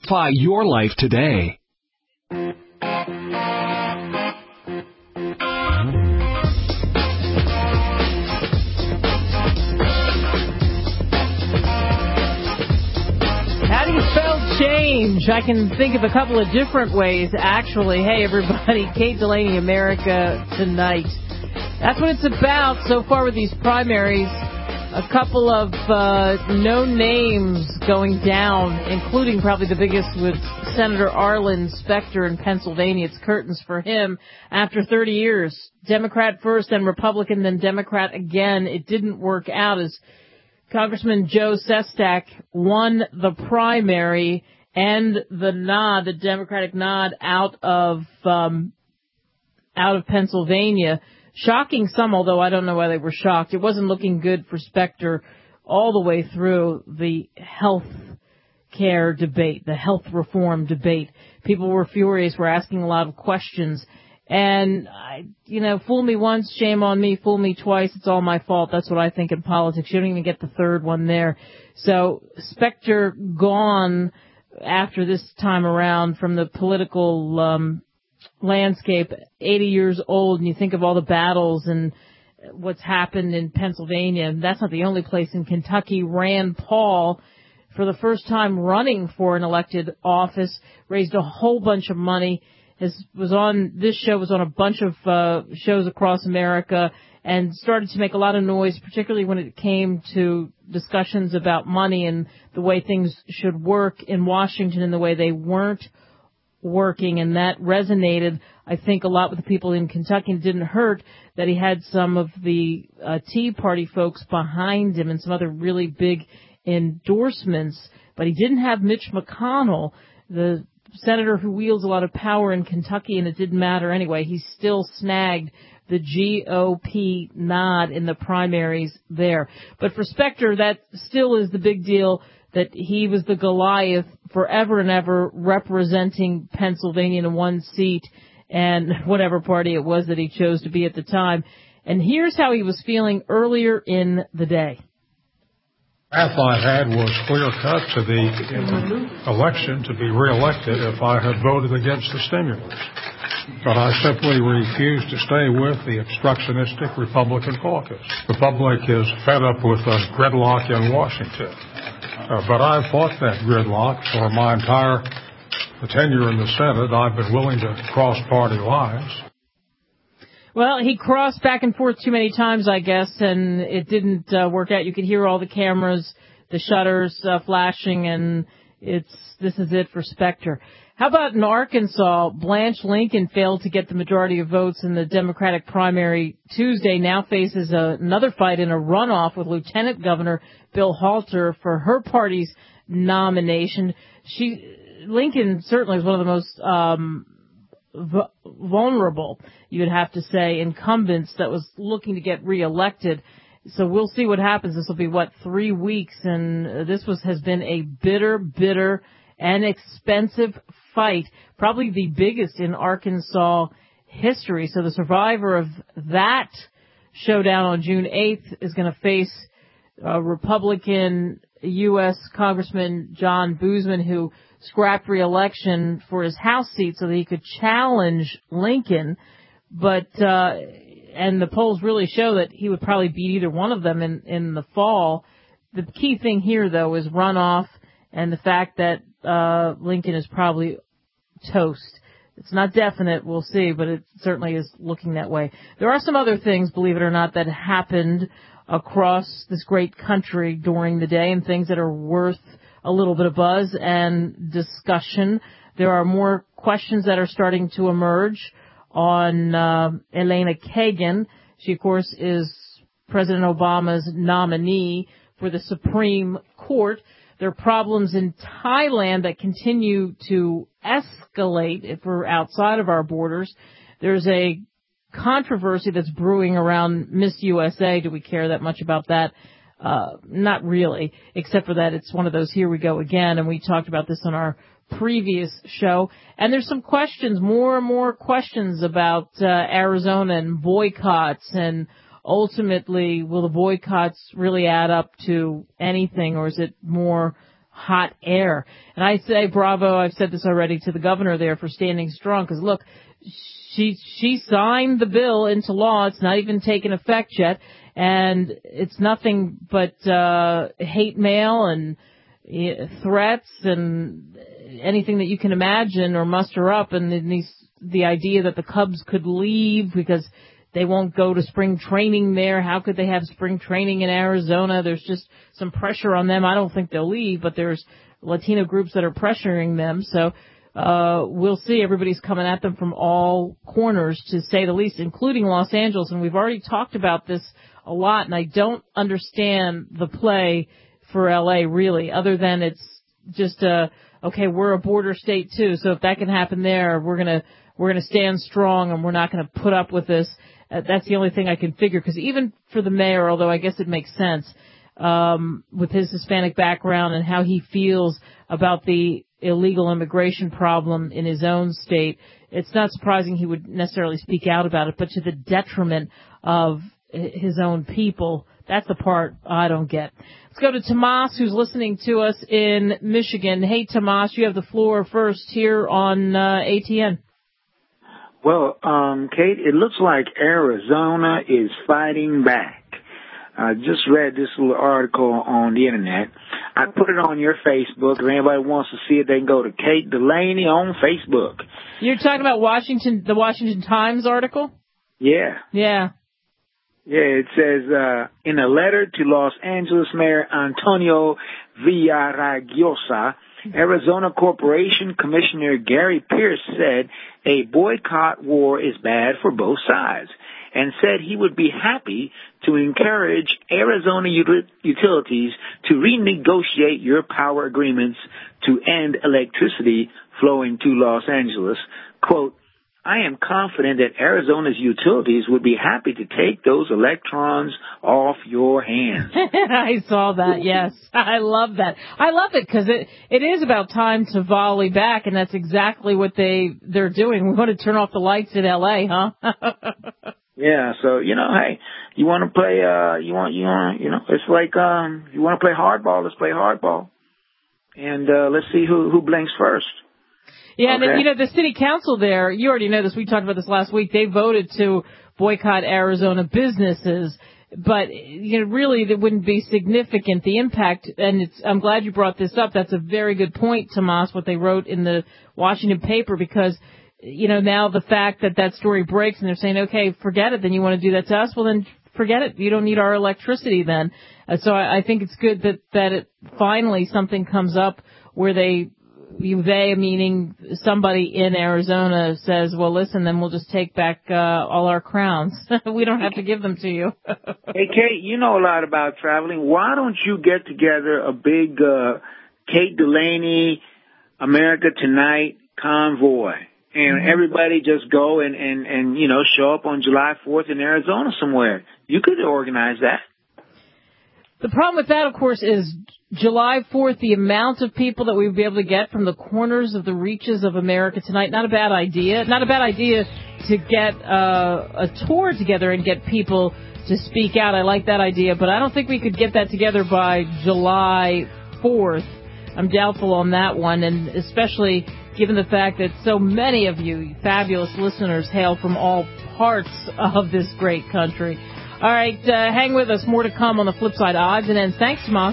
Simplify your life today. How do you spell change? I can think of a couple of different ways, actually. Hey, everybody, Kate Delaney, America Tonight. That's what it's about so far with these primaries. A couple of known names going down, including probably the biggest with Senator Arlen Specter in Pennsylvania. It's curtains for him after 30 years. Democrat first, then Republican, then Democrat again. It didn't work out as Congressman Joe Sestak won the primary and the Democratic nod out of Pennsylvania. Shocking some, although I don't know why they were shocked. It wasn't looking good for Specter all the way through the health care debate, the health reform debate. People were furious, were asking a lot of questions. And, fool me once, shame on me, fool me twice, it's all my fault. That's what I think in politics. You don't even get the third one there. So Specter gone after this time around from the political landscape, 80 years old, and you think of all the battles and what's happened in Pennsylvania. And that's not the only place. In Kentucky, Rand Paul, for the first time running for an elected office, raised a whole bunch of money. Was on a bunch of shows across America and started to make a lot of noise, particularly when it came to discussions about money and the way things should work in Washington and the way they weren't working. And that resonated, I think, a lot with the people in Kentucky. It didn't hurt that he had some of the Tea Party folks behind him and some other really big endorsements. But he didn't have Mitch McConnell, the senator who wields a lot of power in Kentucky, and it didn't matter anyway. He still snagged the GOP nod in the primaries there. But for Specter, that still is the big deal, that he was the Goliath forever and ever representing Pennsylvania in one seat and whatever party it was that he chose to be at the time. And here's how he was feeling earlier in the day. Path I had was clear cut to the election to be reelected if I had voted against the stimulus. But I simply refused to stay with the obstructionistic Republican caucus. The public is fed up with the gridlock in Washington. But I've fought that gridlock for my entire tenure in the Senate. I've been willing to cross party lines. Well, he crossed back and forth too many times, I guess, and it didn't work out. You could hear all the cameras, the shutters flashing, and this is it for Specter. How about in Arkansas? Blanche Lincoln failed to get the majority of votes in the Democratic primary Tuesday, now faces another fight in a runoff with Lieutenant Governor Bill Halter for her party's nomination. Lincoln certainly is one of the most vulnerable, you would have to say, incumbents that was looking to get reelected. So we'll see what happens. This will be, 3 weeks, and this has been a bitter and expensive fight, probably the biggest in Arkansas history. So the survivor of that showdown on June 8th is going to face Republican U.S. Congressman John Boozman, who scrapped re-election for his House seat so that he could challenge Lincoln. But and the polls really show that he would probably beat either one of them in the fall. The key thing here, though, is runoff and the fact that Lincoln is probably toast. It's not definite, we'll see, but it certainly is looking that way. There are some other things, believe it or not, that happened across this great country during the day, and things that are worth a little bit of buzz and discussion. There are more questions that are starting to emerge on Elena Kagan. She, of course, is President Obama's nominee for the Supreme Court. There are problems in Thailand that continue to escalate if we're outside of our borders. There's a controversy that's brewing around Miss USA. Do we care that much about that? Not really, except for that it's one of those here we go again, and we talked about this on our previous show. And there's some questions, more and more questions about Arizona and boycotts, and ultimately, will the boycotts really add up to anything, or is it more hot air. And I say bravo, I've said this already, to the governor there for standing strong, because look, she signed the bill into law. It's not even taken effect yet, and it's nothing but hate mail and threats and anything that you can imagine or muster up, and the idea that the Cubs could leave because they won't go to spring training there. How could they have spring training in Arizona? There's just some pressure on them. I don't think they'll leave, but there's Latino groups that are pressuring them. So we'll see. Everybody's coming at them from all corners, to say the least, including Los Angeles. And we've already talked about this a lot, and I don't understand the play for L.A. really, other than it's just okay, we're a border state too, so if that can happen there, we're gonna stand strong and we're not gonna put up with this. That's the only thing I can figure, because even for the mayor, although I guess it makes sense with his Hispanic background and how he feels about the illegal immigration problem in his own state, it's not surprising he would necessarily speak out about it, but to the detriment of his own people. That's the part I don't get. Let's go to Tomas, who's listening to us in Michigan. Hey, Tomas, you have the floor first here on ATN. Well, Kate, it looks like Arizona is fighting back. I just read this little article on the Internet. I put it on your Facebook. If anybody wants to see it, they can go to Kate Delaney on Facebook. You're talking about the Washington Times article? Yeah. Yeah. Yeah, it says, in a letter to Los Angeles Mayor Antonio Villaraigosa, Arizona Corporation Commissioner Gary Pierce said a boycott war is bad for both sides, and said he would be happy to encourage Arizona utilities to renegotiate your power agreements to end electricity flowing to Los Angeles. Quote, I am confident that Arizona's utilities would be happy to take those electrons off your hands. I saw that, yes. I love that. I love it because it is about time to volley back, and that's exactly what they're doing. We want to turn off the lights in L.A., huh? Yeah, so, hey, you want to play, it's like, you want to play hardball, let's play hardball. And let's see who blinks first. Yeah, okay. And, the city council there, you already know this, we talked about this last week, they voted to boycott Arizona businesses, but, really it wouldn't be significant, the impact, and I'm glad you brought this up. That's a very good point, Tomas, what they wrote in the Washington paper, because, now the fact that story breaks and they're saying, okay, forget it, then you want to do that to us, well then forget it, you don't need our electricity then. So I think it's good that it finally something comes up where they, meaning somebody in Arizona, says, well, listen, then we'll just take back all our crowns. We don't have to give them to you. Hey, Kate, you know a lot about traveling. Why don't you get together a big Kate Delaney America Tonight convoy, and everybody just go and show up on July 4th in Arizona somewhere? You could organize that. The problem with that, of course, is July 4th, the amount of people that we would be able to get from the corners of the reaches of America Tonight. Not a bad idea. Not a bad idea to get a tour together and get people to speak out. I like that idea, but I don't think we could get that together by July 4th. I'm doubtful on that one, and especially given the fact that so many of you fabulous listeners hail from all parts of this great country. All right, hang with us. More to come on the flip side. Odds and ends. Thanks, Moss.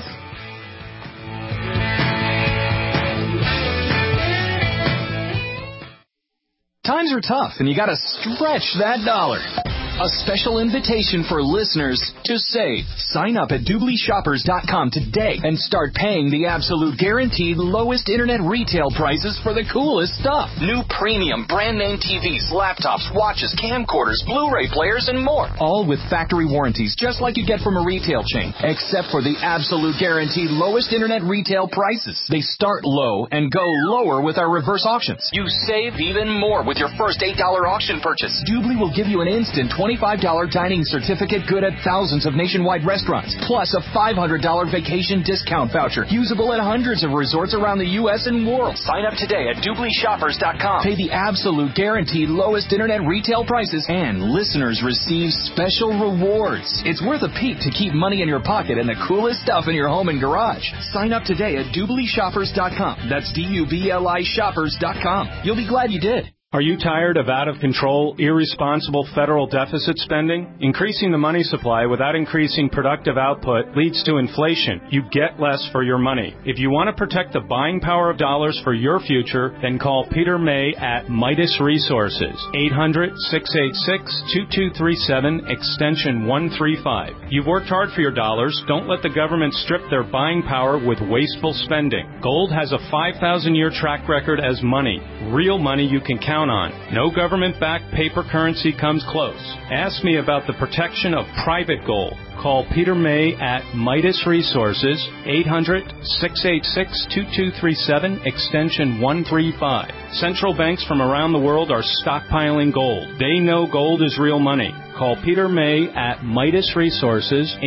Times are tough, and you got to stretch that dollar. A special invitation for listeners to save. Sign up at DoubleShoppers.com today and start paying the absolute guaranteed lowest internet retail prices for the coolest stuff. New premium brand name TVs, laptops, watches, camcorders, Blu-ray players, and more. All with factory warranties, just like you get from a retail chain, except for the absolute guaranteed lowest internet retail prices. They start low and go lower with our reverse auctions. You save even more with your first $8 auction purchase. Doobly will give you an instant $25 dining certificate good at thousands of nationwide restaurants, plus a $500 vacation discount voucher usable at hundreds of resorts around the U.S. and world. Sign up today at DublyShoppers.com. Pay the absolute guaranteed lowest internet retail prices, and listeners receive special rewards. It's worth a peek to keep money in your pocket and the coolest stuff in your home and garage. Sign up today at DublyShoppers.com. That's DUBLI Shoppers.com. You'll be glad you did. Are you tired of out-of-control, irresponsible federal deficit spending? Increasing the money supply without increasing productive output leads to inflation. You get less for your money. If you want to protect the buying power of dollars for your future, then call Peter May at Midas Resources, 800-686-2237, extension 135. You've worked hard for your dollars. Don't let the government strip their buying power with wasteful spending. Gold has a 5,000-year track record as money, real money you can count on. No government-backed paper currency comes close. Ask me about the protection of private gold. Call Peter May at Midas Resources, 800-686-2237, extension 135. Central banks from around the world are stockpiling gold. They know gold is real money. Call Peter May at Midas Resources,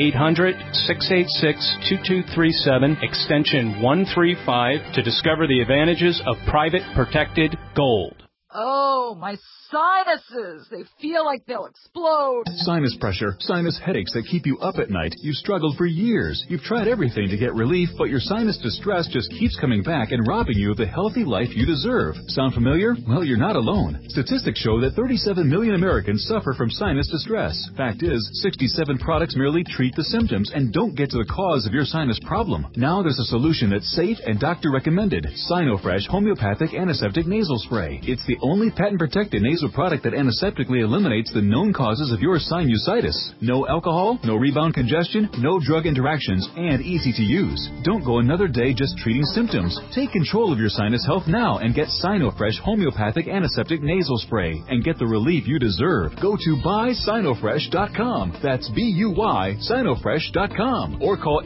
800-686-2237, extension 135, to discover the advantages of private protected gold. Oh, my sinuses. They feel like they'll explode. Sinus pressure, sinus headaches that keep you up at night. You've struggled for years. You've tried everything to get relief, but your sinus distress just keeps coming back and robbing you of the healthy life you deserve. Sound familiar? Well, you're not alone. Statistics show that 37 million Americans suffer from sinus distress. Fact is, 67 products merely treat the symptoms and don't get to the cause of your sinus problem. Now there's a solution that's safe and doctor recommended. Sinofresh Homeopathic Antiseptic Nasal Spray. It's the only patent-protected nasal product that antiseptically eliminates the known causes of your sinusitis. No alcohol, no rebound congestion, no drug interactions, and easy to use. Don't go another day just treating symptoms. Take control of your sinus health now and get Sinofresh Homeopathic Antiseptic Nasal Spray and get the relief you deserve. Go to buysinofresh.com. That's B-U-Y, Sinofresh.com. Or call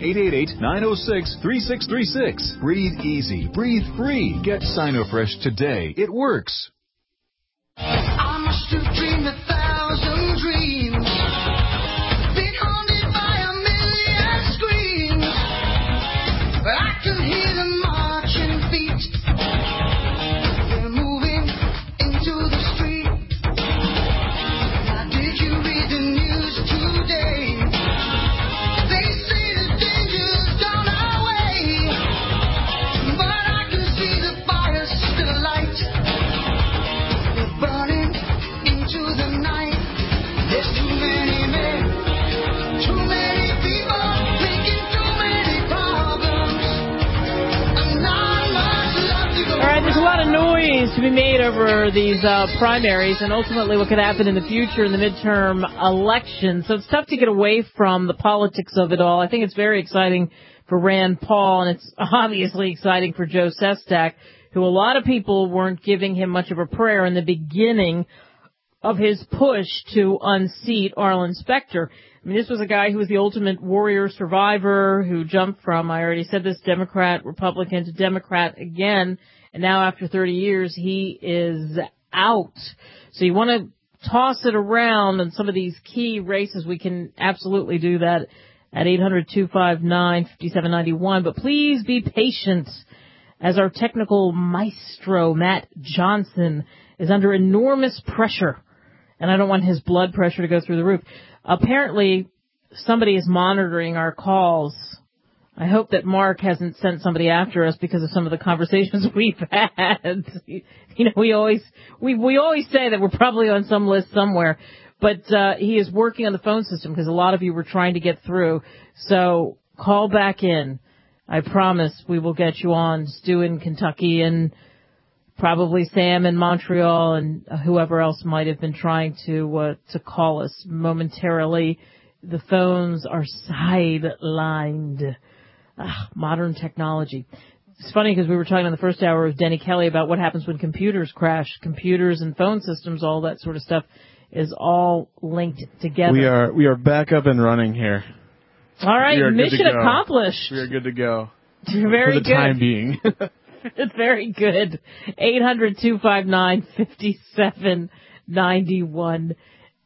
888-906-3636. Breathe easy. Breathe free. Get Sinofresh today. It works. I must have dreamed 1,000 dreams, been haunted by a million screams, but I can hear them marching feet. They're moving into the street. Now did you read the news today? They say the danger's gone our way, but I can see the fire still alight. Burning into the night. There's too many men, too many people, making too many problems. And not much love to go. All right, there's a lot of noise to be made over these primaries and ultimately what could happen in the future in the midterm election. So it's tough to get away from the politics of it all. I think it's very exciting for Rand Paul, and it's obviously exciting for Joe Sestak, who a lot of people weren't giving him much of a prayer in the beginning of his push to unseat Arlen Specter. I mean, this was a guy who was the ultimate warrior survivor who jumped from, I already said this, Democrat, Republican to Democrat again, and now after 30 years, he is out. So you want to toss it around in some of these key races. We can absolutely do that at 800-259-5791, but please be patient, as our technical maestro, Matt Johnson, is under enormous pressure. And I don't want his blood pressure to go through the roof. Apparently, somebody is monitoring our calls. I hope that Mark hasn't sent somebody after us because of some of the conversations we've had. You know, we always say that we're probably on some list somewhere. But he is working on the phone system because a lot of you were trying to get through. So call back in. I promise we will get you on. Stu in Kentucky and probably Sam in Montreal and whoever else might have been trying to call us momentarily. The phones are sidelined. Modern technology. It's funny because we were talking in the first hour with Denny Kelly about what happens when computers crash. Computers and phone systems, all that sort of stuff is all linked together. We are back up and running here. All right, mission accomplished. We are good to go. Very good. For the time being. It's very good. 800-259-5791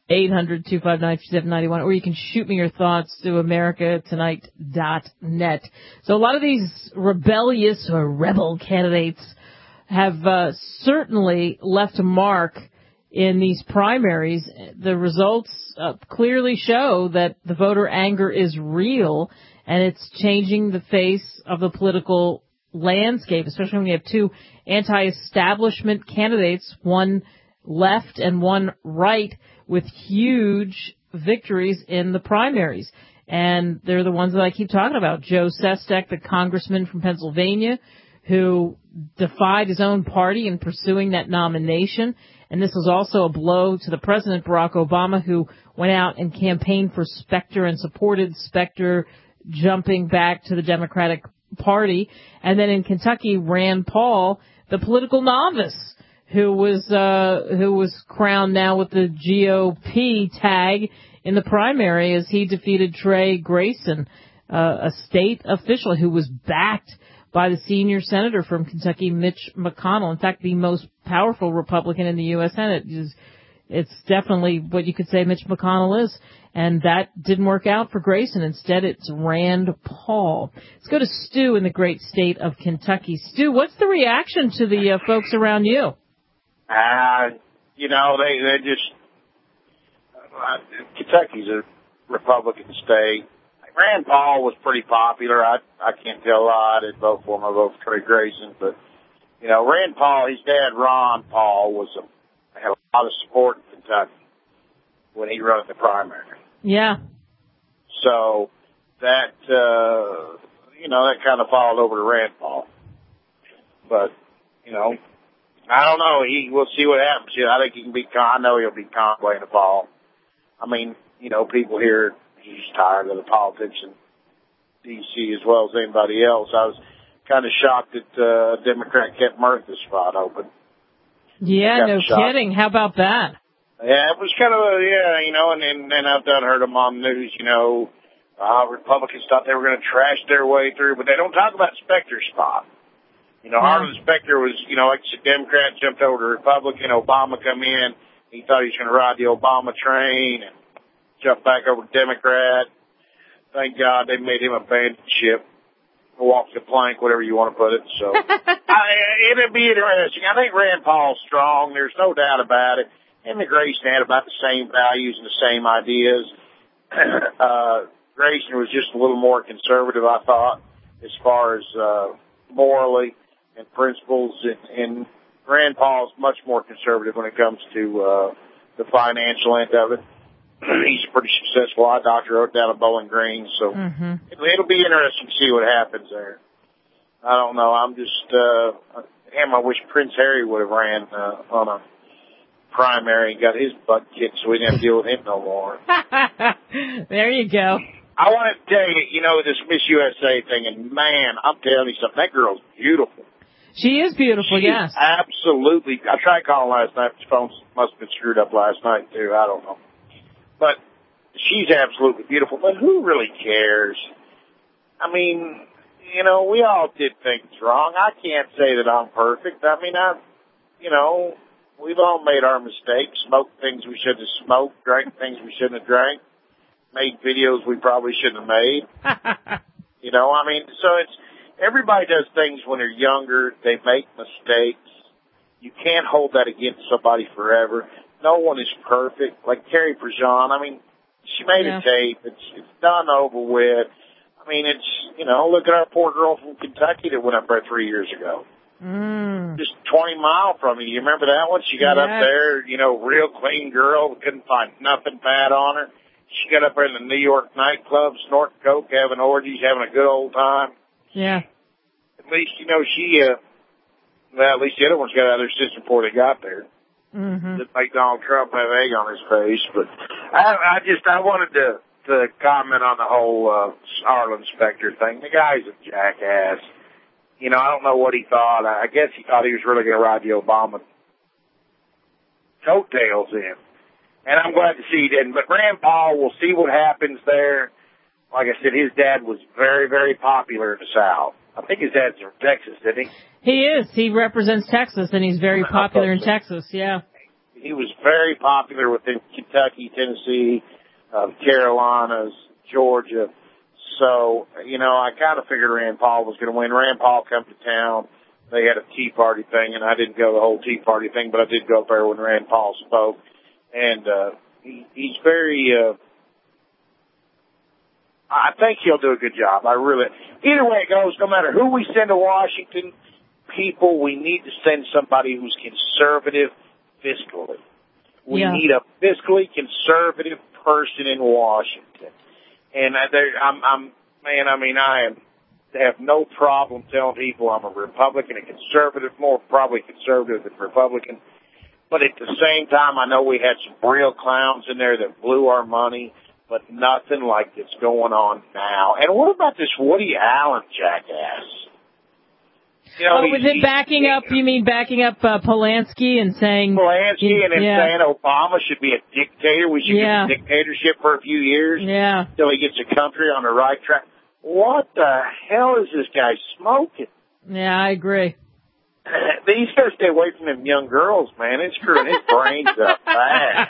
800-259-5791, or you can shoot me your thoughts to americatonight.net. So a lot of these rebellious or rebel candidates have certainly left a mark in these primaries. The results clearly show that the voter anger is real, and it's changing the face of the political landscape, especially when you have two anti-establishment candidates, one left and one right, with huge victories in the primaries. And they're the ones that I keep talking about. Joe Sestak, the congressman from Pennsylvania, who defied his own party in pursuing that nomination. And this was also a blow to the president, Barack Obama, who went out and campaigned for Specter and supported Specter jumping back to the Democratic Party. And then in Kentucky, Rand Paul, the political novice, who was crowned now with the GOP tag in the primary as he defeated Trey Grayson, a state official who was backed by the senior senator from Kentucky, Mitch McConnell. In fact, the most powerful Republican in the U.S. Senate. It's definitely what you could say Mitch McConnell is. And that didn't work out for Grayson. Instead, it's Rand Paul. Let's go to Stu in the great state of Kentucky. Stu, what's the reaction to the folks around you? They just, Kentucky's a Republican state. Rand Paul was pretty popular. I can't tell a lot. I didn't vote for him. I voted for Trey Grayson. But, Rand Paul, his dad, Ron Paul, had a lot of support in Kentucky when he ran the primary. Yeah. So that, that kind of followed over to Rand Paul. But, I don't know. We'll see what happens. I think he can beat I know he'll beat Conway in the fall. I mean, people here, he's tired of the politics in D.C. as well as anybody else. I was kind of shocked that a Democrat kept Murtha's spot open. Yeah, no kidding. How about that? Yeah, it was kind of, and I've heard them on the news, Republicans thought they were going to trash their way through, but they don't talk about Specter's spot. Harlan Specter was, like the Democrat jumped over to Republican. Obama come in. He thought he was going to ride the Obama train and jump back over to Democrat. Thank God they made him a bandit ship. Walk the plank, whatever you want to put it. So it'll be interesting. I think Rand Paul's strong. There's no doubt about it. And the Grayson had about the same values and the same ideas. Grayson was just a little more conservative, I thought, as far as morally and principles, and Rand Paul's much more conservative when it comes to the financial end of it. He's a pretty successful eye doctor out down at Bowling Green, so it'll be interesting to see what happens there. I don't know. I'm just, I wish Prince Harry would have ran on a primary and got his butt kicked so we didn't have to deal with him no more. There you go. I want to tell you, this Miss USA thing, and man, I'm telling you something, that girl's beautiful. She is beautiful, yes. Absolutely. I tried calling last night. The phone must have been screwed up last night, too. I don't know. But she's absolutely beautiful. But who really cares? I mean, we all did things wrong. I can't say that I'm perfect. I mean, we've all made our mistakes, smoked things we shouldn't have smoked, drank things we shouldn't have drank, made videos we probably shouldn't have made. So everybody does things when they're younger. They make mistakes. You can't hold that against somebody forever. No one is perfect. Like Carrie Prejean, she made a tape. It's done over with. Look at our poor girl from Kentucky that went up there 3 years ago. Just 20 miles from you. You remember that one? She got up there, real clean girl. Couldn't find nothing bad on her. She got up there in the New York nightclub, snorting coke, having orgies, having a good old time. Yeah. At least, at least the other ones got out of their system before they got there. Just make Donald Trump have egg on his face. But I wanted to comment on the whole Harlan Specter thing. The guy's a jackass. I don't know what he thought. I guess he thought he was really going to ride the Obama coattails in. And I'm glad to see he didn't. But Rand Paul, we'll see what happens there. Like I said, his dad was very, very popular in the South. I think his dad's from Texas, isn't he? He is. He represents Texas, and he's very popular in Texas, yeah. he was very popular within Kentucky, Tennessee, Carolinas, Georgia. So, I kind of figured Rand Paul was going to win. Rand Paul come to town. They had a Tea Party thing, and I didn't go the whole Tea Party thing, but I did go up there when Rand Paul spoke. And he's very, I think he'll do a good job. Either way it goes, no matter who we send to Washington, people, we need to send somebody who's conservative fiscally. We need a fiscally conservative person in Washington. And I have no problem telling people I'm a Republican, a conservative, more probably conservative than Republican. But at the same time, I know we had some real clowns in there that blew our money, but nothing like that's going on now. And what about this Woody Allen jackass? Backing up Polanski and saying... Polanski and saying Obama should be a dictator. We should give him dictatorship for a few years. Yeah. Until he gets the country on the right track. What the hell is this guy smoking? Yeah, I agree. He's got to stay away from them young girls, man. It's screwing his brains up bad.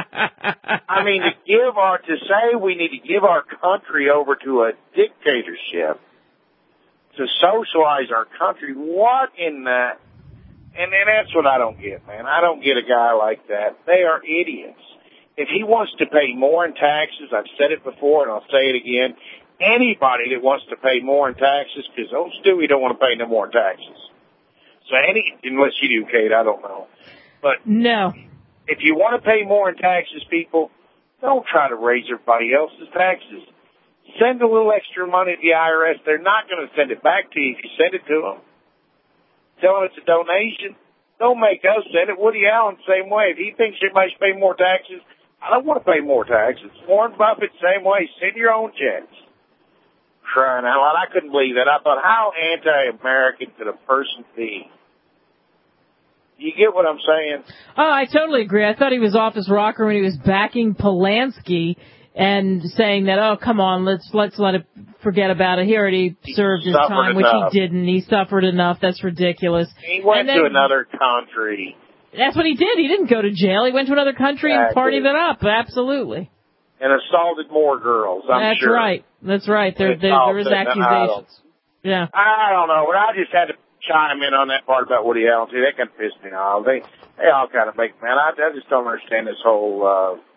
To say we need to give our country over to a dictatorship, to socialize our country, what in the... And that's what I don't get, man. I don't get a guy like that. They are idiots. If he wants to pay more in taxes, I've said it before and I'll say it again, anybody that wants to pay more in taxes, because old Stewie don't want to pay no more in taxes. So unless you do, Kate, I don't know. But no. If you want to pay more in taxes, people, don't try to raise everybody else's taxes. Send a little extra money to the IRS. They're not going to send it back to you if you send it to them. Tell them it's a donation. Don't make us send it. Woody Allen, same way. If he thinks everybody should pay more taxes, I don't want to pay more taxes. Warren Buffett, same way. Send your own checks. Crying out loud. I couldn't believe that. I thought, how anti-American could a person be? You get what I'm saying? Oh, I totally agree. I thought he was off his rocker when he was backing Polanski and saying that, oh, come on, let's let it forget about it. He already served his time, which he didn't. He suffered enough. That's ridiculous. He went to another country. That's what he did. He didn't go to jail. He went to another country and partied it up. Absolutely. And assaulted more girls, I'm sure. That's right. That's right. There is accusations. Yeah. I don't know, but I just had to chime in on that part about Woody Allen, too. That kind of pissed me off. They all kind of make, man, I just don't understand this whole,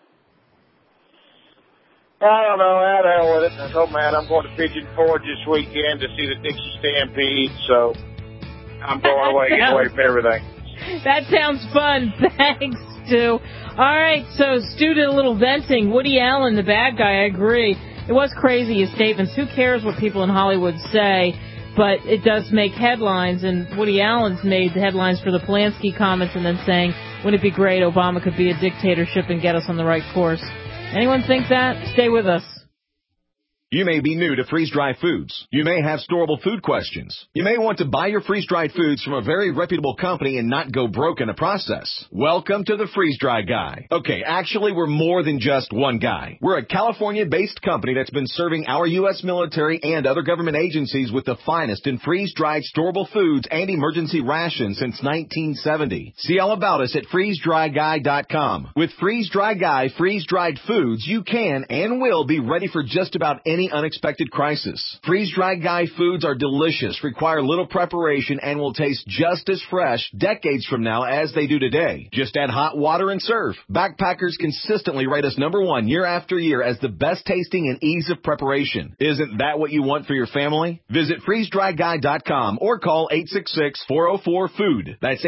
I don't know, how the hell with it. So, man, I'm going to Pigeon Forge this weekend to see the Dixie Stampede, so I'm going away, get away from everything. That sounds fun. Thanks, Stu. All right, so Stu did a little venting. Woody Allen, the bad guy, I agree. It was crazy, his statements. Who cares what people in Hollywood say? But it does make headlines, and Woody Allen's made the headlines for the Polanski comments and then saying, wouldn't it be great Obama could be a dictatorship and get us on the right course? Anyone think that? Stay with us. You may be new to freeze-dried foods. You may have storable food questions. You may want to buy your freeze-dried foods from a very reputable company and not go broke in the process. Welcome to the Freeze-Dry Guy. Okay, actually, we're more than just one guy. We're a California-based company that's been serving our U.S. military and other government agencies with the finest in freeze-dried storable foods and emergency rations since 1970. See all about us at freezedryguy.com. With Freeze-Dry Guy freeze-dried foods, you can and will be ready for just about any unexpected crisis. Freeze-Dried Guy foods are delicious, require little preparation, and will taste just as fresh decades from now as they do today. Just add hot water and serve. Backpackers consistently rate us #1 year after year as the best tasting and ease of preparation. Isn't that what you want for your family? Visit freezedryguy.com or call 866-404-FOOD. That's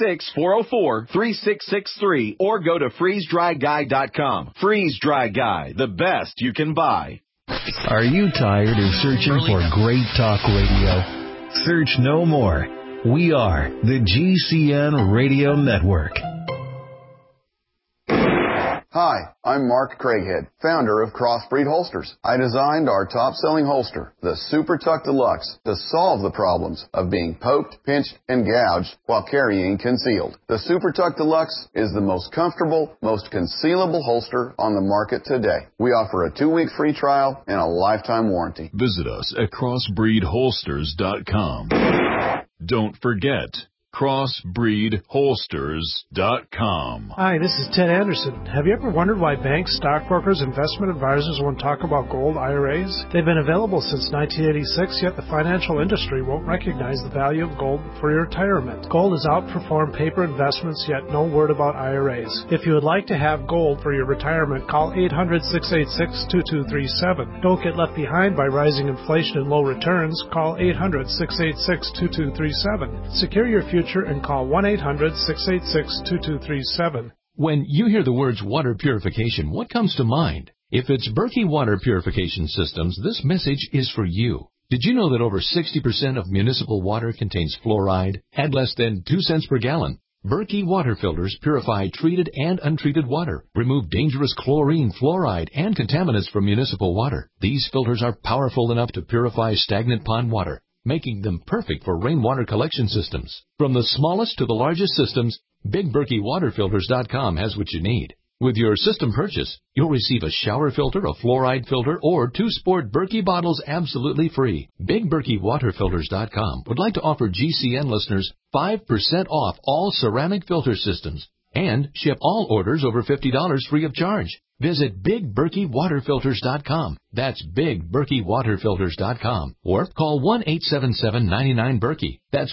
866-404-3663 or go to freezedryguy.com. Freeze-Dry Guy, the best you can buy. Are you tired of searching for great talk radio? Search no more. We are the GCN Radio Network. Hi, I'm Mark Craighead, founder of Crossbreed Holsters. I designed our top-selling holster, the Super Tuck Deluxe, to solve the problems of being poked, pinched, and gouged while carrying concealed. The Super Tuck Deluxe is the most comfortable, most concealable holster on the market today. We offer a 2-week free trial and a lifetime warranty. Visit us at crossbreedholsters.com. Don't forget, CrossbreedHolsters.com. Hi, this is Ted Anderson. Have you ever wondered why banks, stockbrokers, investment advisors won't talk about gold IRAs? They've been available since 1986, yet the financial industry won't recognize the value of gold for your retirement. Gold has outperformed paper investments, yet no word about IRAs. If you would like to have gold for your retirement, call 800-686-2237. Don't get left behind by rising inflation and low returns. Call 800-686-2237. Secure your future and call 1-800-686-2237. When you hear the words water purification, what comes to mind? If it's Berkey Water Purification Systems, this message is for you. Did you know that over 60% of municipal water contains fluoride at less than 2 cents per gallon? Berkey water filters purify treated and untreated water, remove dangerous chlorine, fluoride, and contaminants from municipal water. These filters are powerful enough to purify stagnant pond water, making them perfect for rainwater collection systems. From the smallest to the largest systems, BigBerkeyWaterFilters.com has what you need. With your system purchase, you'll receive a shower filter, a fluoride filter, or 2 sport Berkey bottles absolutely free. BigBerkeyWaterFilters.com would like to offer GCN listeners 5% off all ceramic filter systems and ship all orders over $50 free of charge. Visit BigBerkeyWaterFilters.com. That's BigBerkeyWaterFilters.com. Or call 1-877-99-BERKEY. That's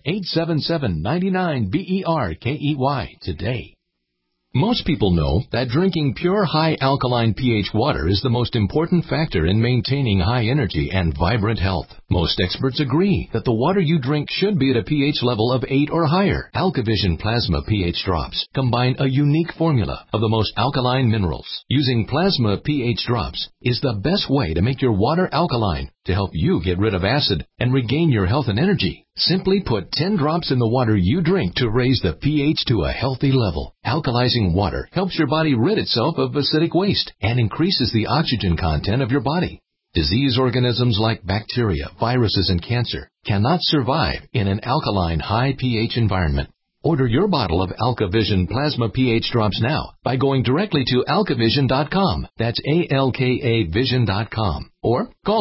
1-877-99-BERKEY today. Most people know that drinking pure high alkaline pH water is the most important factor in maintaining high energy and vibrant health. Most experts agree that the water you drink should be at a pH level of 8 or higher. AlkaVision Plasma pH drops combine a unique formula of the most alkaline minerals. Using Plasma pH drops is the best way to make your water alkaline to help you get rid of acid and regain your health and energy. Simply put 10 drops in the water you drink to raise the pH to a healthy level. Alkalizing water helps your body rid itself of acidic waste and increases the oxygen content of your body. Disease organisms like bacteria, viruses, and cancer cannot survive in an alkaline high pH environment. Order your bottle of AlkaVision Plasma pH drops now by going directly to alkavision.com. That's ALKAvision.com. Or call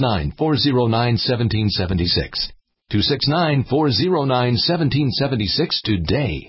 269-409-1776. 269-409-1776 today.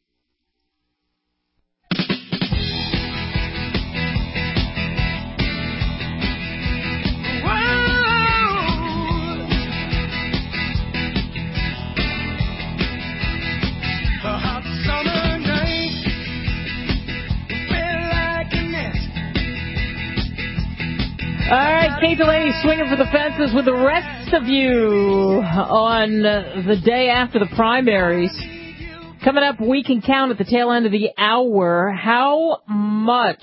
All right, Kate Delaney swinging for the fences with the rest of you on the day after the primaries. Coming up, we can count at the tail end of the hour how much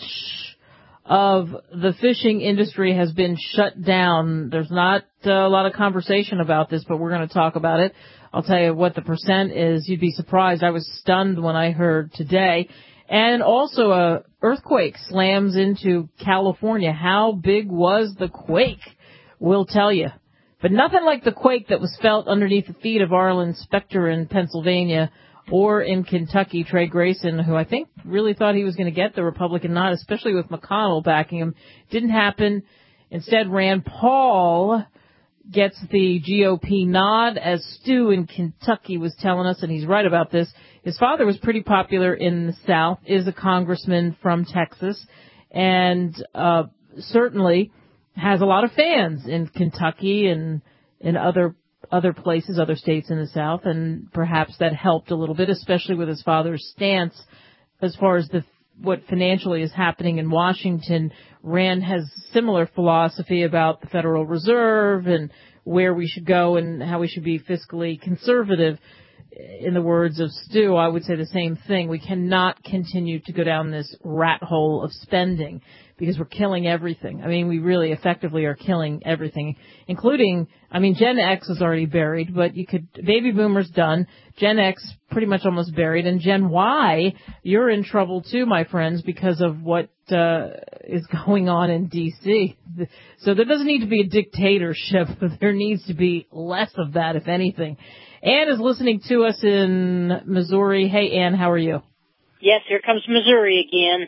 of the fishing industry has been shut down. There's not a lot of conversation about this, but we're going to talk about it. I'll tell you what the percent is. You'd be surprised. I was stunned when I heard today. And also a earthquake slams into California. How big was the quake? We'll tell you. But nothing like the quake that was felt underneath the feet of Arlen Specter in Pennsylvania or in Kentucky. Trey Grayson, who I think really thought he was going to get the Republican nod, especially with McConnell backing him. Didn't happen. Instead, Rand Paul gets the GOP nod, as Stu in Kentucky was telling us, and he's right about this. His father was pretty popular in the South, is a congressman from Texas, and certainly has a lot of fans in Kentucky and in other places, other states in the South, and perhaps that helped a little bit, especially with his father's stance as far as what financially is happening in Washington. Rand has similar philosophy about the Federal Reserve and where we should go and how we should be fiscally conservative. In the words of Stu, I would say the same thing. We cannot continue to go down this rat hole of spending because we're killing everything. I mean, we really effectively are killing everything, including, Gen X is already buried, but baby boomers done, Gen X pretty much almost buried, and Gen Y, you're in trouble too, my friends, because of what is going on in D.C. So there doesn't need to be a dictatorship, but there needs to be less of that, if anything. Ann is listening to us in Missouri. Hey, Ann, how are you? Yes, here comes Missouri again.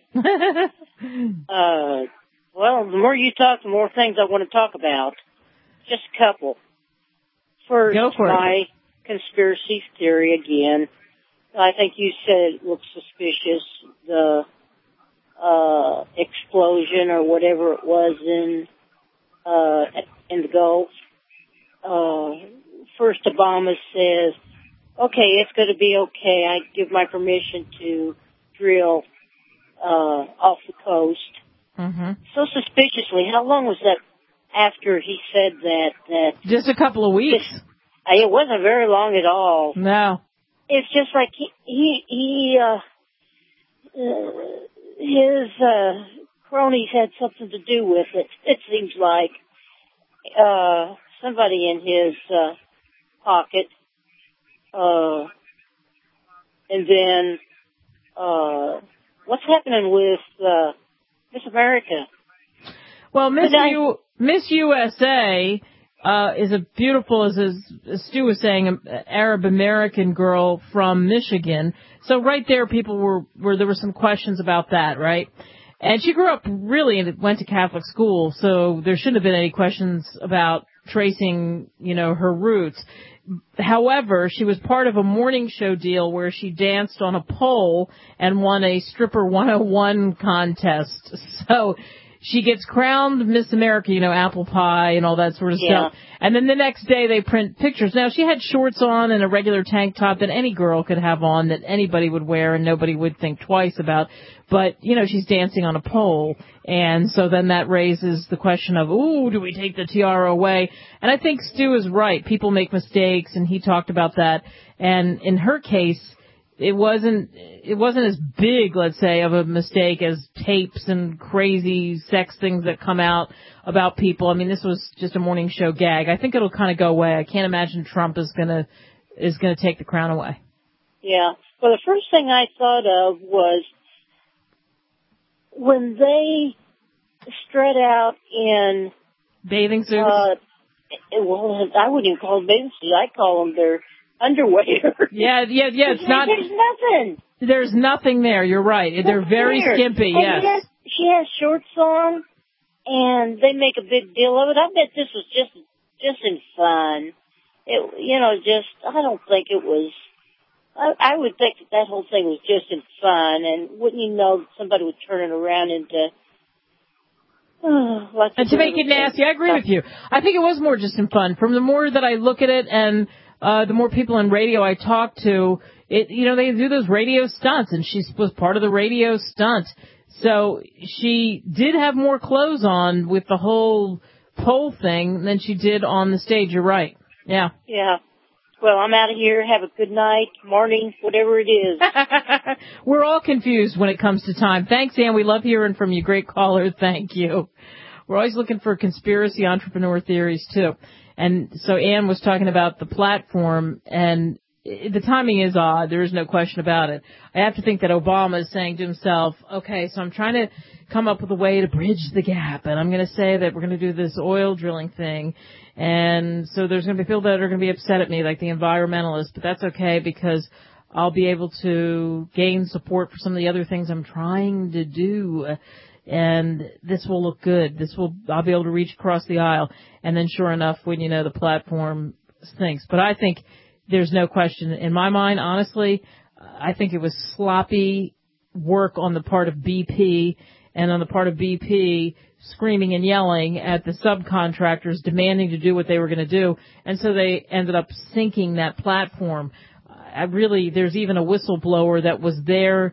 Well, the more you talk, the more things I want to talk about. Just a couple. First, Go for my conspiracy theory again. I think you said it looked suspicious, the explosion or whatever it was in the Gulf. First Obama says, okay, it's going to be okay. I give my permission to drill off the coast. Mm-hmm. So suspiciously, how long was that after he said that? Just a couple of weeks. It wasn't very long at all. No. It's just like his cronies had something to do with it. It seems like somebody in his pocket, and then what's happening with Miss America? Well, Miss USA is a beautiful, as Stu was saying, Arab American girl from Michigan. So right there, people were there were some questions about that, right? And she grew up really and went to Catholic school, so there shouldn't have been any questions about tracing, her roots. However, she was part of a morning show deal where she danced on a pole and won a Stripper 101 contest. So she gets crowned Miss America, apple pie and all that sort of stuff. And then the next day they print pictures. Now, she had shorts on and a regular tank top that any girl could have on, that anybody would wear and nobody would think twice about. But, she's dancing on a pole. And so then that raises the question of, do we take the tiara away? And I think Stu is right. People make mistakes, and he talked about that. And in her case, it wasn't as big, let's say, of a mistake as tapes and crazy sex things that come out about people. I mean, this was just a morning show gag. I think it'll kind of go away. I can't imagine Trump is gonna take the crown away. Yeah. Well, the first thing I thought of was when they strut out in bathing suits. Well, I wouldn't even call them bathing suits. I call them their underwear. Yeah. It's not. There's nothing. There's nothing there. You're right. They're very skimpy. And yes. She has shorts on, and they make a big deal of it. I bet this was just in fun. I don't think it was. I would think that whole thing was just in fun, and wouldn't you know somebody would turn it around into. And to make it nasty, I agree with you. I think it was more just in fun. From the more that I look at it, and the more people in radio I talk to, they do those radio stunts, and she was part of the radio stunt. So she did have more clothes on with the whole pole thing than she did on the stage. You're right. Yeah. Yeah. Well, I'm out of here. Have a good night, morning, whatever it is. We're all confused when it comes to time. Thanks, Ann. We love hearing from you. Great caller. Thank you. We're always looking for conspiracy entrepreneur theories, too. And so Ann was talking about the platform, and the timing is odd. There is no question about it. I have to think that Obama is saying to himself, okay, so I'm trying to come up with a way to bridge the gap, and I'm going to say that we're going to do this oil drilling thing. And so there's going to be people that are going to be upset at me, like the environmentalists, but that's okay because I'll be able to gain support for some of the other things I'm trying to do. And this will look good. I'll be able to reach across the aisle. And then sure enough, when the platform stinks. But I think there's no question in my mind, honestly, I think it was sloppy work on the part of BP and on the part of BP screaming and yelling at the subcontractors demanding to do what they were going to do. And so they ended up sinking that platform. There's even a whistleblower that was there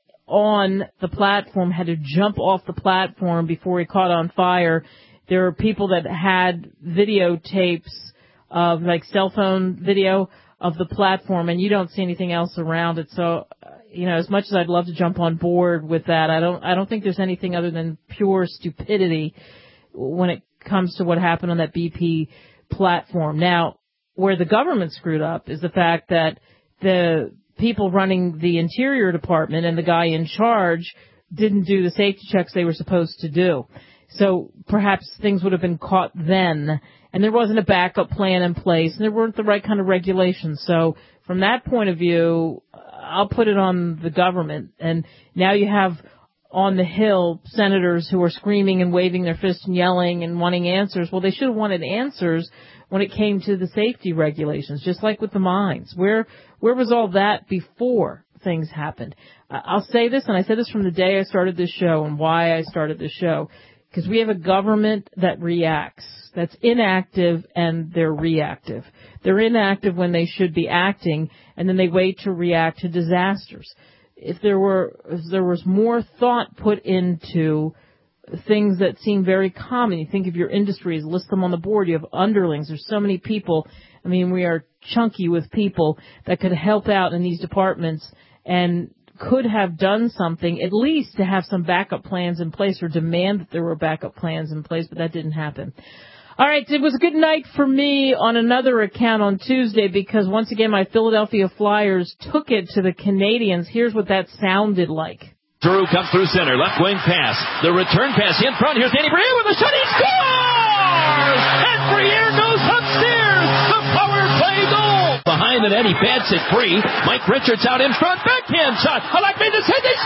on the platform, had to jump off the platform before he caught on fire. There are people that had videotapes of cell phone video of the platform, and you don't see anything else around it. So, as much as I'd love to jump on board with that, I don't think there's anything other than pure stupidity when it comes to what happened on that BP platform. Now, where the government screwed up is the fact that the people running the Interior Department and the guy in charge didn't do the safety checks they were supposed to do. So perhaps things would have been caught then, and there wasn't a backup plan in place, and there weren't the right kind of regulations. So from that point of view, I'll put it on the government. And now you have on the Hill, senators who were screaming and waving their fists and yelling and wanting answers. Well, they should have wanted answers when it came to the safety regulations, just like with the mines. Where was all that before things happened? I'll say this, and I said this from the day I started this show and why I started this show, because we have a government that reacts, that's inactive, and they're reactive. They're inactive when they should be acting, and then they wait to react to disasters. If there was more thought put into things that seem very common, you think of your industries, list them on the board, you have underlings, there's so many people. I mean, we are chunky with people that could help out in these departments and could have done something, at least to have some backup plans in place or demand that there were backup plans in place, but that didn't happen. All right, it was a good night for me on another account on Tuesday because once again my Philadelphia Flyers took it to the Canadians. Here's what that sounded like. Drew comes through center, left wing pass. The return pass in front. Here's Danny Briere with a shot. He scores! And Briere goes upstairs. The power play goal. Behind the net, he bats it free. Mike Richards out in front. Backhand shot. Halak made the save. They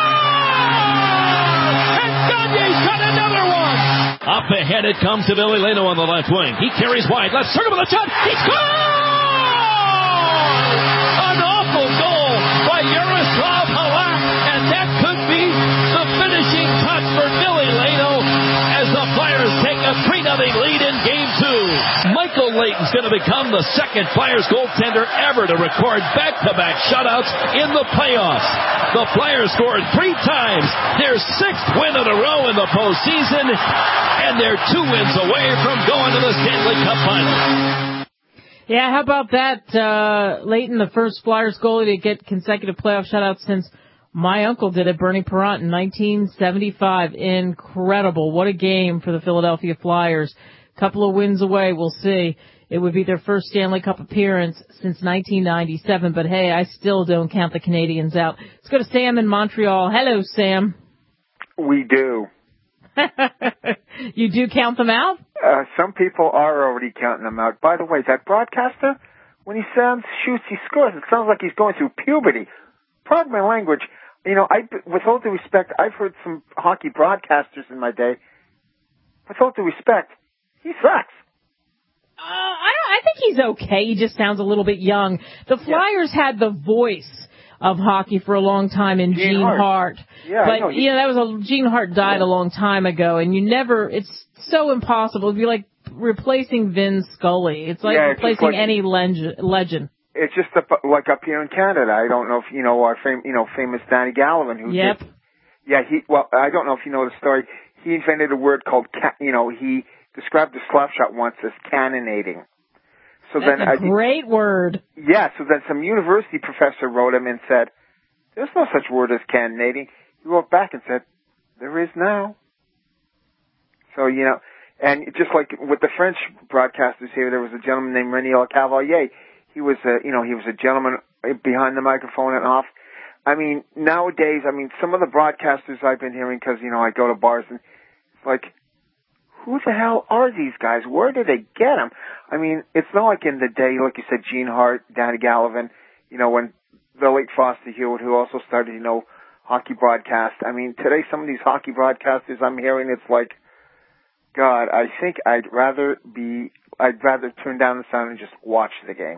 score! And Gagne's got another one. Up ahead it comes to Billy Leno on the left wing. He carries wide. Left circle with a shot. He scores! An awful goal by Yaroslav Halak. And that could be the finishing touch for Billy Leno as the Flyers take a 3-0 lead in Game 2. Michael Layton's going to become the second Flyers goaltender ever to record back-to-back shutouts in the playoffs. The Flyers scored 3 times, their 6th win in a row in the postseason, and they're 2 wins away from going to the Stanley Cup Final. Yeah, how about that? Layton, the first Flyers goalie to get consecutive playoff shutouts since my uncle did it, Bernie Parent, in 1975. Incredible. What a game for the Philadelphia Flyers. Couple of wins away, we'll see. It would be their first Stanley Cup appearance since 1997, but hey, I still don't count the Canadians out. Let's go to Sam in Montreal. Hello, Sam. We do. You do count them out? Some people are already counting them out. By the way, that broadcaster, when he shoots, he scores. It sounds like he's going through puberty. Pardon my language. You know, with all due respect, I've heard some hockey broadcasters in my day. With all due respect, he sucks. I think he's okay. He just sounds a little bit young. The Flyers had the voice of hockey for a long time in Gene Hart. Yeah, but Gene Hart died a long time ago, and it's so impossible. It'd be like replacing Vin Scully. It's like replacing any legend. It's just like up here in Canada. I don't know if you know our famous Danny Gallivan who Yep. I don't know if you know the story. He invented a word called he described the slap shot once as cannonading. So That's a great word. Yeah, so then some university professor wrote him and said, "There's no such word as cannonading." He wrote back and said, "There is now." So, and just like with the French broadcasters here, there was a gentleman named René Le Cavalier. He was a gentleman behind the microphone and off. I mean, nowadays, some of the broadcasters I've been hearing, because, I go to bars and it's like, who the hell are these guys? Where did they get them? I mean, it's not like in the day, like you said, Gene Hart, Danny Gallivan, when the late Foster Hewitt, who also started, hockey broadcast. I mean, today some of these hockey broadcasters I'm hearing, it's like, God, I think I'd rather turn down the sound and just watch the game.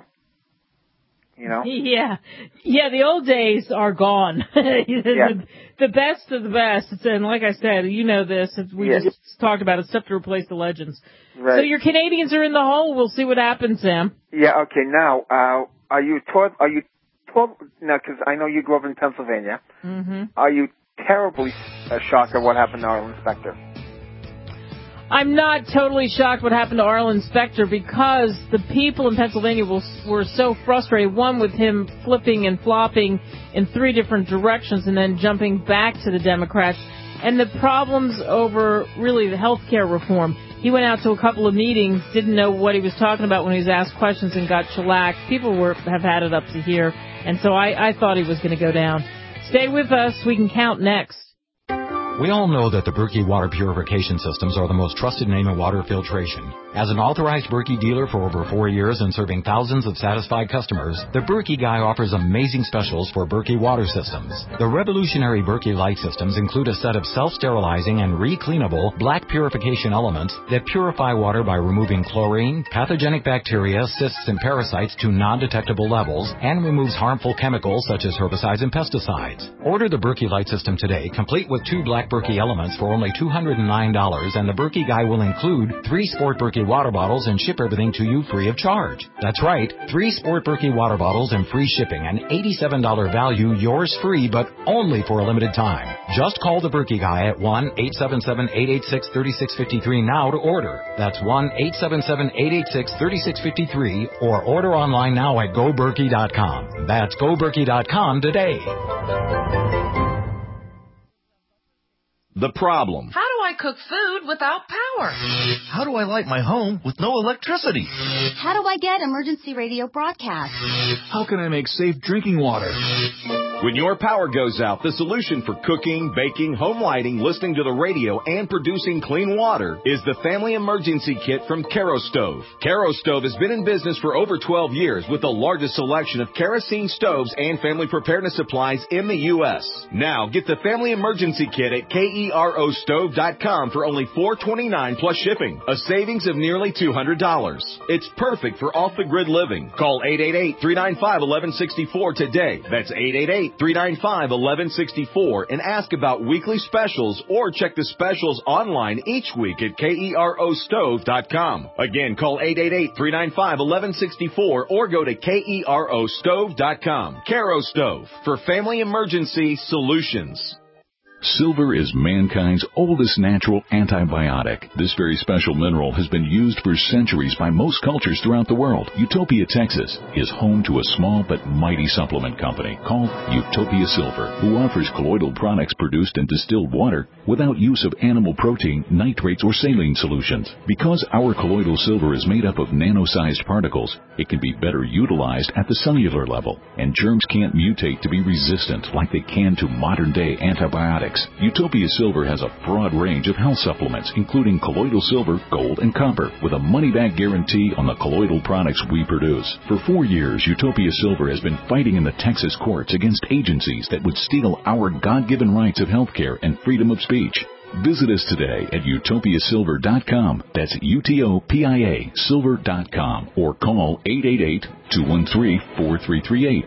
Yeah, the old days are gone. The best of the best. And like I said, you know this. We just talked about it. It's tough to replace the legends. Right. So your Canadians are in the hole. We'll see what happens, Sam. Yeah. Okay. Now, are you now? Because I know you grew up in Pennsylvania. Mm-hmm. Are you terribly shocked at what happened to Arlen Specter? I'm not totally shocked what happened to Arlen Specter because the people in Pennsylvania were so frustrated, one with him flipping and flopping in 3 different directions and then jumping back to the Democrats, and the problems over really the health care reform. He went out to a couple of meetings, didn't know what he was talking about when he was asked questions and got shellacked. People have had it up to here, and so I thought he was going to go down. Stay with us. We can count next. We all know that the Berkey water purification systems are the most trusted name in water filtration. As an authorized Berkey dealer for over 4 years and serving thousands of satisfied customers, the Berkey Guy offers amazing specials for Berkey water systems. The revolutionary Berkey Light systems include a set of self-sterilizing and re-cleanable black purification elements that purify water by removing chlorine, pathogenic bacteria, cysts, and parasites to non-detectable levels, and removes harmful chemicals such as herbicides and pesticides. Order the Berkey Light system today, complete with 2 black Berkey elements for only $209, and the Berkey Guy will include 3 Sport Berkey water bottles and ship everything to you free of charge. That's right, 3 Sport Berkey water bottles and free shipping, an $87 value, yours free, but only for a limited time. Just call the Berkey Guy at 1-877-886-3653 now to order. That's 1-877-886-3653, or order online now at GoBerkey.com. That's GoBerkey.com today. The problem. How do I cook food without power? How do I light my home with no electricity? How do I get emergency radio broadcasts? How can I make safe drinking water? When your power goes out, the solution for cooking, baking, home lighting, listening to the radio, and producing clean water is the Family Emergency Kit from Kerastove. Kerastove has been in business for over 12 years with the largest selection of kerosene stoves and family preparedness supplies in the U.S. Now, get the Family Emergency Kit at KEROstove.com for only $429 plus shipping, a savings of nearly $200. It's perfect for off-the-grid living. Call 888-395-1164 today. That's 888-395-1164 and ask about weekly specials or check the specials online each week at KEROstove.com. Again, call 888-395-1164 or go to KEROstove.com. Kerastove for family emergency solutions. Silver is mankind's oldest natural antibiotic. This very special mineral has been used for centuries by most cultures throughout the world. Utopia, Texas is home to a small but mighty supplement company called Utopia Silver, who offers colloidal products produced in distilled water without use of animal protein, nitrates, or saline solutions. Because our colloidal silver is made up of nano-sized particles, it can be better utilized at the cellular level, and germs can't mutate to be resistant like they can to modern-day antibiotics. Utopia Silver has a broad range of health supplements, including colloidal silver, gold, and copper, with a money-back guarantee on the colloidal products we produce. For 4 years, Utopia Silver has been fighting in the Texas courts against agencies that would steal our God-given rights of health care and freedom of speech. Visit us today at utopiasilver.com. That's UTOPIA silver.com, or call 888-213-4338,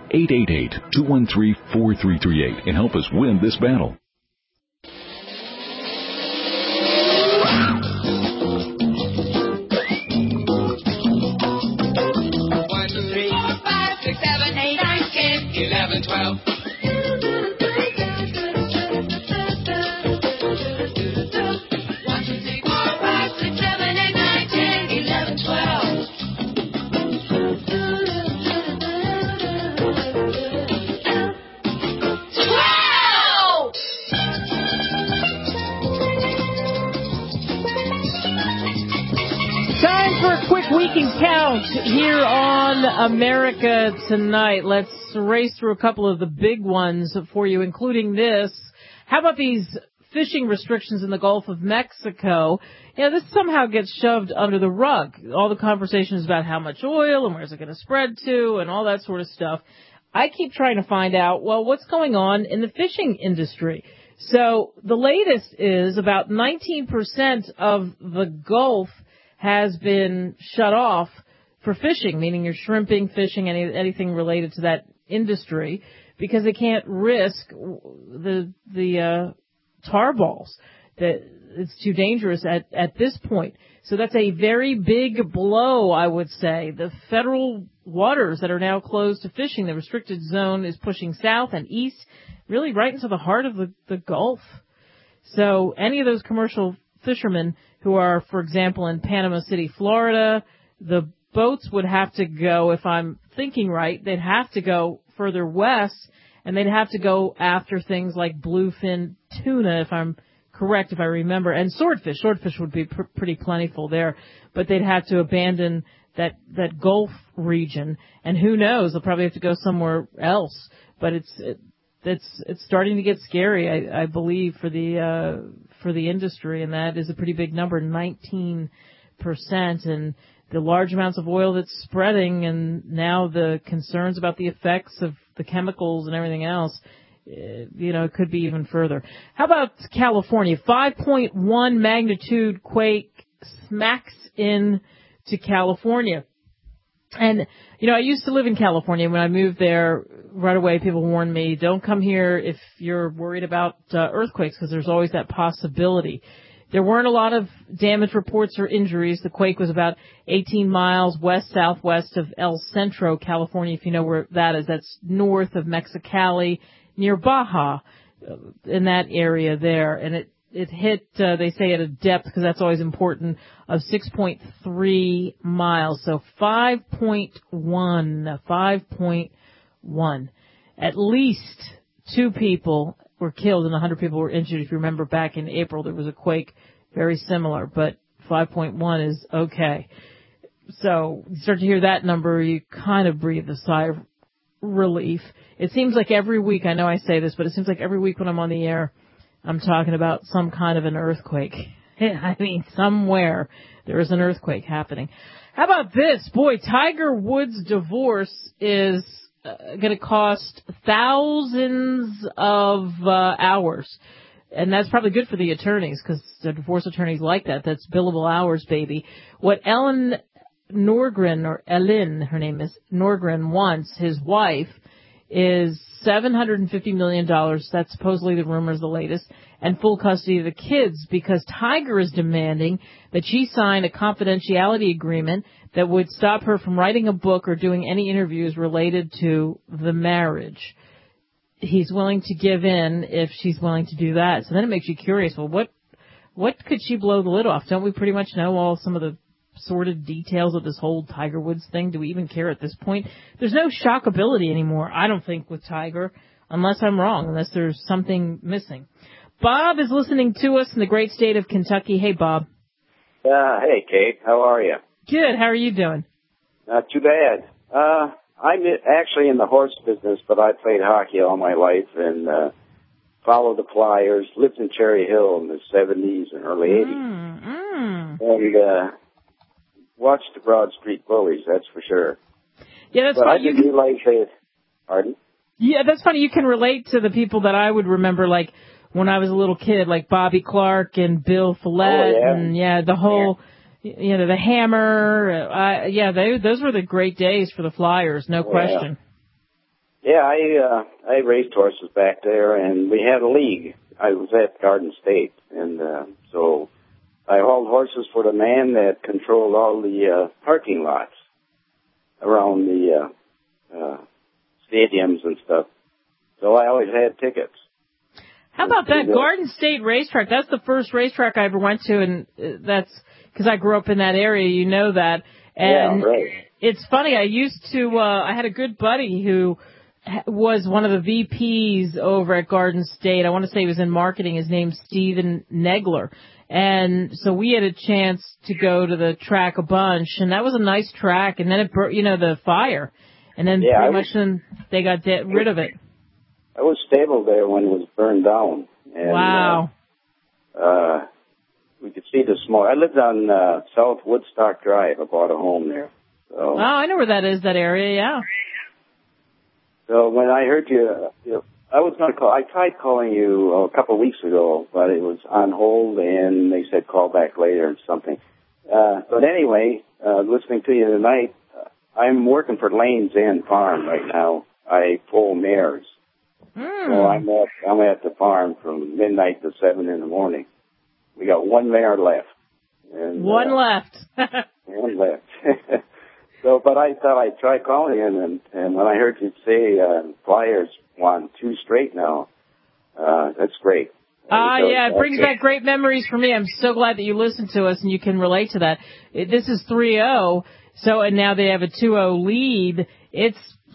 888-213-4338, and help us win this battle. 11, 12. We can count here on America Tonight. Let's race through a couple of the big ones for you, including this. How about these fishing restrictions in the Gulf of Mexico? You know, this somehow gets shoved under the rug. All the conversations about how much oil and where's it going to spread to and all that sort of stuff. I keep trying to find out, well, what's going on in the fishing industry? So the latest is about 19% of the Gulf has been shut off for fishing, meaning you're shrimping, fishing, anything related to that industry, because they can't risk the tar balls. That it's too dangerous at this point. So that's a very big blow, I would say. The federal waters that are now closed to fishing, the restricted zone is pushing south and east, really right into the heart of the Gulf. So any of those commercial fishermen who are, for example, in Panama City, Florida, the boats would have to go, if I'm thinking right, they'd have to go further west, and they'd have to go after things like bluefin tuna, if I'm correct, if I remember, and swordfish. Swordfish would be pretty plentiful there, but they'd have to abandon that Gulf region, and who knows, they'll probably have to go somewhere else, but it's starting to get scary, I believe, for the industry, and that is a pretty big number, 19%, and the large amounts of oil that's spreading, and now the concerns about the effects of the chemicals and everything else, it could be even further. How about California? 5.1 magnitude quake smacks in to California. And, I used to live in California. When I moved there, right away people warned me, don't come here if you're worried about earthquakes, because there's always that possibility. There weren't a lot of damage reports or injuries. The quake was about 18 miles west-southwest of El Centro, California, if you know where that is. That's north of Mexicali, near Baja, in that area there. And it hit, they say, at a depth, because that's always important, of 6.3 miles. So 5.1. At least 2 people were killed and 100 people were injured. If you remember back in April, there was a quake very similar, but 5.1 is okay. So you start to hear that number, you kind of breathe a sigh of relief. It seems like every week, I know I say this, but it seems like every week when I'm on the air, I'm talking about some kind of an earthquake. I mean, somewhere there is an earthquake happening. How about this? Boy, Tiger Woods' divorce is going to cost thousands of hours. And that's probably good for the attorneys, because the divorce attorneys like that. That's billable hours, baby. What Ellen Norgren, or Ellen, her name is, Norgren wants, his wife, is $750 million. That's supposedly the rumors, the latest, and full custody of the kids, because Tiger is demanding that she sign a confidentiality agreement that would stop her from writing a book or doing any interviews related to the marriage. He's willing to give in if she's willing to do that. So then it makes you curious. Well, what could she blow the lid off? Don't we pretty much know all some of the sordid details of this whole Tiger Woods thing? Do we even care at this point? There's no shockability anymore, I don't think, with Tiger, unless I'm wrong, unless there's something missing. Bob is listening to us in the great state of Kentucky. Hey, Bob. Hey, Kate. How are you? Good. How are you doing? Not too bad. I'm actually in the horse business, but I played hockey all my life and followed the Flyers, lived in Cherry Hill in the 70s and early 80s. And watched the Broad Street Bullies, that's for sure. Yeah, that's but funny. I didn't realize that. Pardon? Yeah, that's funny. You can relate to the people that I would remember, like when I was a little kid, like Bobby Clark and Bill Follett, and the whole, the Hammer. Those were the great days for the Flyers, no question. Yeah, I raced horses back there, and we had a league. I was at Garden State, and so I hauled horses for the man that controlled all the parking lots around the stadiums and stuff. So I always had tickets. How about that Garden State racetrack? That's the first racetrack I ever went to, and that's because I grew up in that area. You know that. And it's funny. I used to. I had a good buddy who was one of the VPs over at Garden State. I want to say he was in marketing. His name's Steven Negler. And so we had a chance to go to the track a bunch, and that was a nice track. And then it, the fire, and then pretty much then they got rid of it. I was stable there when it was burned down. And, wow. We could see the smoke. I lived on South Woodstock Drive. I bought a home there. So. Oh, I know where that is, that area, yeah. So when I heard you I was going to call. I tried calling you a couple of weeks ago, but it was on hold, and they said call back later or something. But anyway, listening to you tonight, I'm working for Lane's End Farm right now. I pull mares. So I'm at the farm from midnight to 7 in the morning. We got one mare left. And, one left. One left. So, but I thought I'd try calling in, and when I heard you say Flyers won 2 straight now, that's great. Yeah, it brings back great memories for me. I'm so glad that you listened to us and you can relate to that. This is 3-0, and now they have a 2-0 lead. It's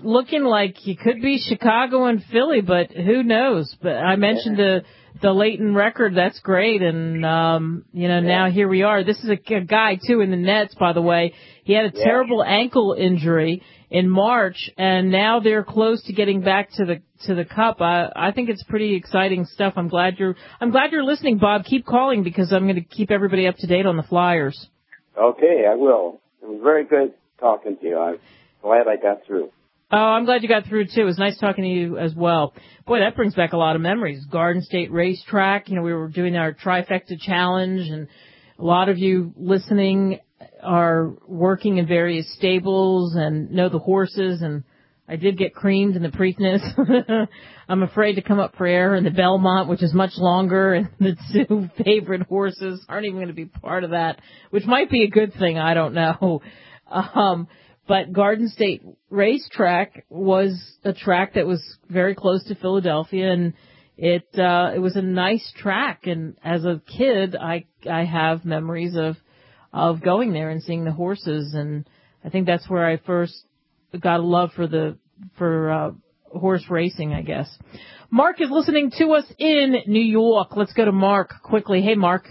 looking like he could be Chicago and Philly, but who knows? But I mentioned the Leighton record. That's great. And, now here we are. This is a guy, too, in the Nets, by the way. He had a terrible ankle injury in March, and now they're close to getting back to the Cup. I think it's pretty exciting stuff. I'm glad you're listening, Bob. Keep calling because I'm going to keep everybody up to date on the Flyers. Okay, I will. It was very good talking to you. I'm glad I got through. Oh, I'm glad you got through, too. It was nice talking to you as well. Boy, that brings back a lot of memories. Garden State Racetrack, we were doing our Trifecta Challenge, and a lot of you listening are working in various stables and know the horses, and I did get creamed in the Preakness. I'm afraid to come up for air in the Belmont, which is much longer, and the two favorite horses aren't even going to be part of that, which might be a good thing. I don't know. But Garden State Racetrack was a track that was very close to Philadelphia, and it was a nice track. And as a kid, I have memories of going there and seeing the horses, and I think that's where I first got a love for horse racing, I guess. Mark is listening to us in New York. Let's go to Mark quickly. Hey, Mark.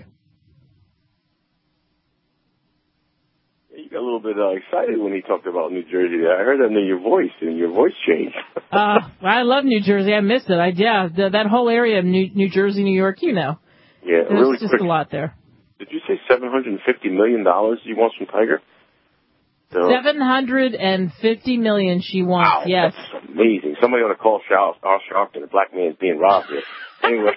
You got a little bit excited when he talked about New Jersey. I heard that in your voice, and your voice changed. I love New Jersey. I missed it. That whole area of New Jersey, New York, Yeah, there's really just quick. a lot there. Did you say $750 million you want from Tiger? $750 million she wants, wow, yes. That's amazing. Somebody ought to call Al Sharpton. The black man's being robbed here. Anyway,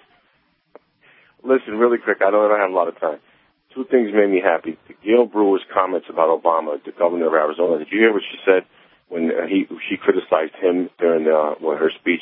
listen, really quick. I don't have a lot of time. Two things made me happy. Gail Brewer's comments about Obama, the governor of Arizona. Did you hear what she said when she criticized him during her speech,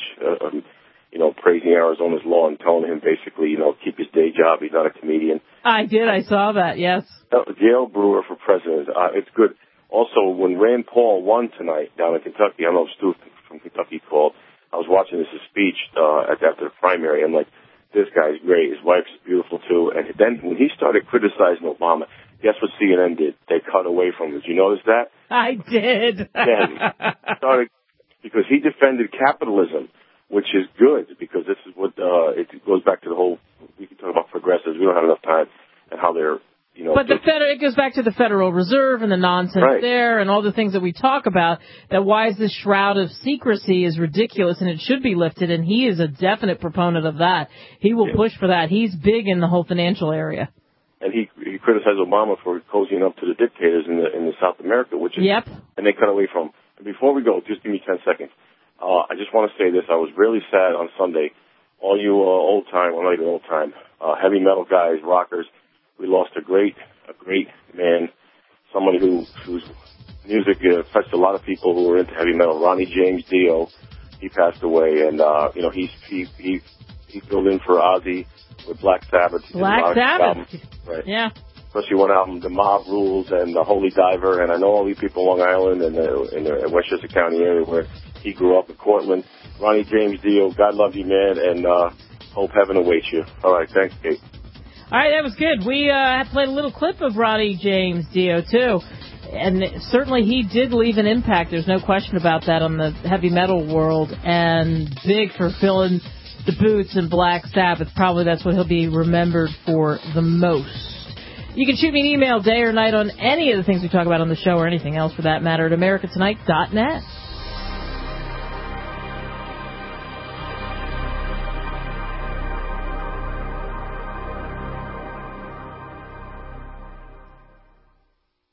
praising Arizona's law and telling him basically, keep his day job. He's not a comedian. I did. I saw that, yes. Gail Brewer for president. It's good. Also, when Rand Paul won tonight down in Kentucky, I don't know if Stu from Kentucky called, I was watching his speech after the primary. I'm like, this guy's great. His wife's beautiful, too. And then when he started criticizing Obama, guess what CNN did? They cut away from him. Did you notice that? I did. Yeah, because he defended capitalism, which is good, because this is what it goes back to the whole, we can talk about progressives. We don't have enough time, and how they're, But it goes back to the Federal Reserve and the nonsense there and all the things that we talk about, that why is this shroud of secrecy is ridiculous and it should be lifted, and he is a definite proponent of that. He will push for that. He's big in the whole financial area. And he criticized Obama for cozying up to the dictators in the South America, which is, and they cut away from him. And before we go, just give me 10 seconds. I just want to say this. I was really sad on Sunday. All you not even old time, heavy metal guys, rockers, we lost a great man, somebody whose music touched a lot of people who were into heavy metal. Ronnie James Dio, he passed away, and he filled in for Ozzy with Black Sabbath. Black Sabbath, right? Yeah. Especially one album, The Mob Rules and The Holy Diver, and I know all you people on Long Island and in the Westchester County area where he grew up in Cortland. Ronnie James Dio, God love you, man, and hope heaven awaits you. All right, thanks, Kate. All right, that was good. We played a little clip of Ronnie James Dio, too. And certainly he did leave an impact. There's no question about that on the heavy metal world. And big for filling the boots in Black Sabbath. Probably that's what he'll be remembered for the most. You can shoot me an email day or night on any of the things we talk about on the show or anything else for that matter at americatonight.net.